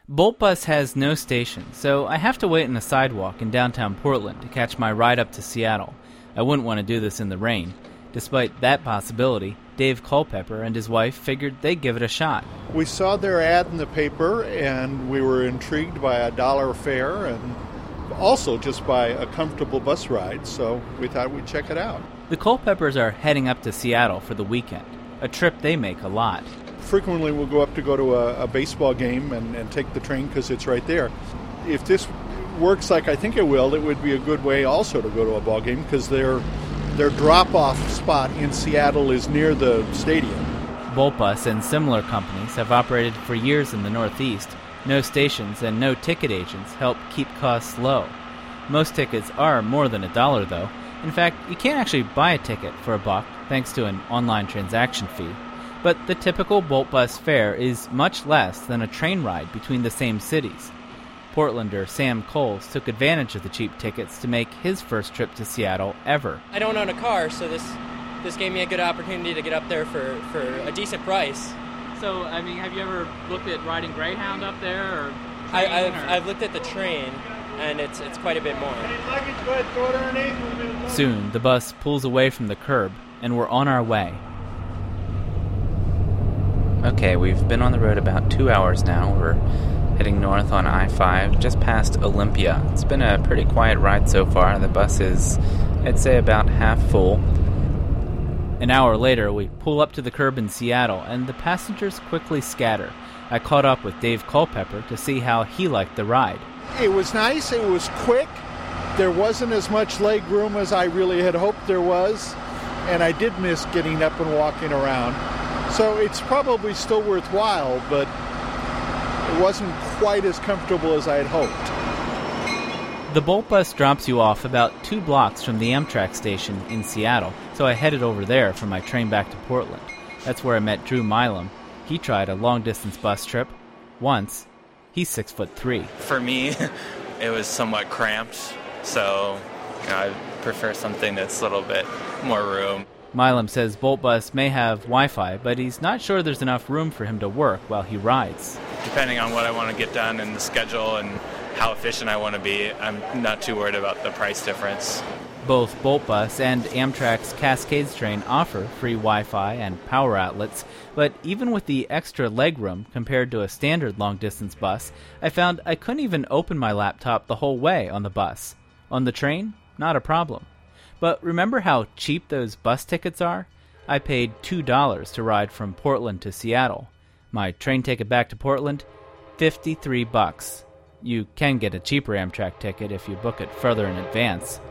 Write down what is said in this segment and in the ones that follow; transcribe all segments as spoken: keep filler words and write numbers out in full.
Bolt Bus has no station, so I have to wait on a sidewalk in downtown Portland to catch my ride up to Seattle. I wouldn't want to do this in the rain. Despite that possibility, Dave Culpepper and his wife figured they'd give it a shot. We saw their ad in the paper, and we were intrigued by a dollar fare and also just by a comfortable bus ride, so we thought we'd check it out. The Culpeppers are heading up to Seattle for the weekend, a trip they make a lot. Frequently we'll go up to go to a, a baseball game and, and take the train because it's right there. If this works like I think it will, it would be a good way also to go to a ball game because their, their drop-off spot in Seattle is near the stadium. Bolt Bus and similar companies have operated for years in the Northeast. No stations and no ticket agents help keep costs low. Most tickets are more than a dollar, though. In fact, you can't actually buy a ticket for a buck thanks to an online transaction fee. But the typical Bolt Bus fare is much less than a train ride between the same cities. Portlander Sam Coles took advantage of the cheap tickets to make his first trip to Seattle ever. I don't own a car, so this this gave me a good opportunity to get up there for, for a decent price. So, I mean, have you ever looked at riding Greyhound up there? Or I, I've, or? I've looked at the train, and it's it's quite a bit more. Soon, the bus pulls away from the curb, and we're on our way. Okay, we've been on the road about two hours now. We're heading north on I five, just past Olympia. It's been a pretty quiet ride so far. The bus is, I'd say, about half full. An hour later, we pull up to the curb in Seattle, and the passengers quickly scatter. I caught up with Dave Culpepper to see how he liked the ride. It was nice. It was quick. There wasn't as much leg room as I really had hoped there was, and I did miss getting up and walking around. So it's probably still worthwhile, but it wasn't quite as comfortable as I had hoped. The Bolt Bus drops you off about two blocks from the Amtrak station in Seattle, so I headed over there for my train back to Portland. That's where I met Drew Milam. He tried a long-distance bus trip once. He's six foot three. For me, it was somewhat cramped, so you know, I prefer something that's a little bit more room. Milam says Bolt Bus may have Wi-Fi, but he's not sure there's enough room for him to work while he rides. Depending on what I want to get done and the schedule and how efficient I want to be, I'm not too worried about the price difference. Both Bolt Bus and Amtrak's Cascades train offer free Wi-Fi and power outlets, but even with the extra legroom compared to a standard long-distance bus, I found I couldn't even open my laptop the whole way on the bus. On the train, not a problem. But remember how cheap those bus tickets are? I paid two dollars to ride from Portland to Seattle. My train ticket back to Portland, fifty-three bucks. You can get a cheaper Amtrak ticket if you book it further in advance.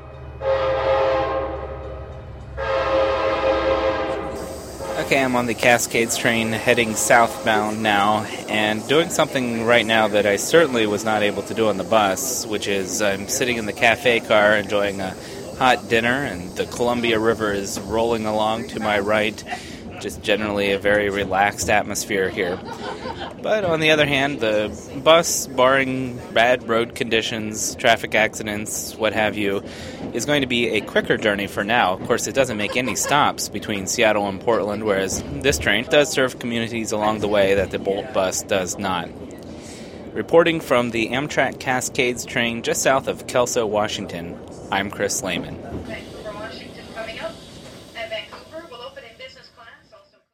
Okay, I'm on the Cascades train heading southbound now, and doing something right now that I certainly was not able to do on the bus, which is I'm sitting in the cafe car enjoying a hot dinner, and the Columbia River is rolling along to my right. Just generally a very relaxed atmosphere here. But on the other hand, the bus, barring bad road conditions, traffic accidents, what have you, is going to be a quicker journey for now. Of course, it doesn't make any stops between Seattle and Portland, whereas this train does serve communities along the way that the Bolt Bus does not. Reporting from the Amtrak Cascades train just south of Kelso, Washington, I'm Chris Lehman.